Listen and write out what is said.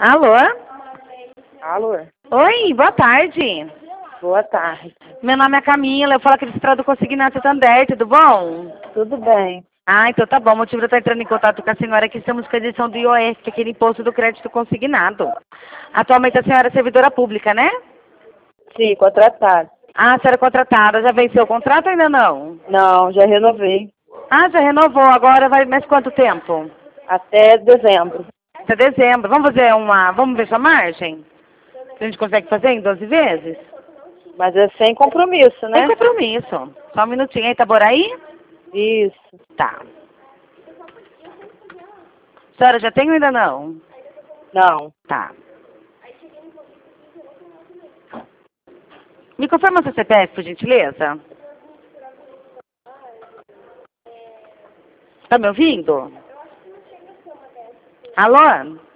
Alô? Alô? Oi, boa tarde. Boa tarde. Meu nome é Camila, eu falo aqui do Estrada do Consignato Santander, tudo bom? Tudo bem? Ah, então tá bom. O motivo de eu estar entrando em contato com a senhora é que estamos com a edição do IOF, que é aquele imposto do crédito consignado. Atualmente a senhora é servidora pública, né? Sim, contratado. Ah, a senhora é contratada. Já venceu o contrato ou ainda não? Não, já renovei. Ah, já renovou. Agora vai mais quanto tempo? Até dezembro. Até dezembro. Vamos ver sua margem? Se a gente consegue fazer em 12 vezes? Mas é sem compromisso, Sem né? compromisso. Só um minutinho aí, Itaboraí? Isso. Tá. Senhora, já tem ou ainda não? Não. Tá. Me confirma seu CPF, por gentileza? Tá me ouvindo? Alô?